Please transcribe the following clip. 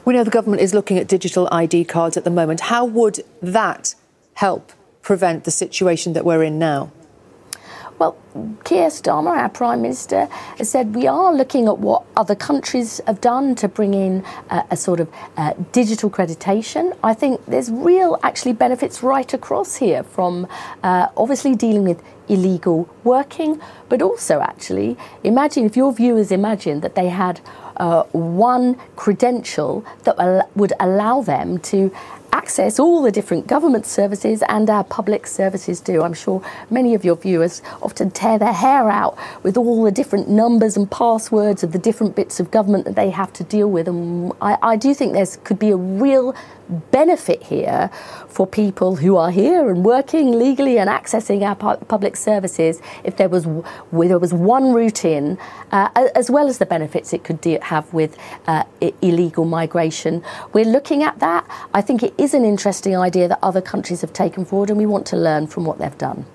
We know the government is looking at digital ID cards at the moment. How would that help prevent the situation that we're in now? Well, Keir Starmer, our Prime Minister, has said we are looking at what other countries have done to bring in a sort of digital accreditation. I think there's real actually benefits right across here, from obviously dealing with illegal working, but also actually imagine if your viewers imagine that they had one credential that would allow them to access all the different government services and our public services do. I'm sure many of your viewers often tear their hair out with all the different numbers and passwords of the different bits of government that they have to deal with. And I do think there could be a real benefit here for people who are here and working legally and accessing our public services if there was one route in, as well as the benefits it could have with illegal migration. We're looking at that. I think it is an interesting idea that other countries have taken forward, and we want to learn from what they've done.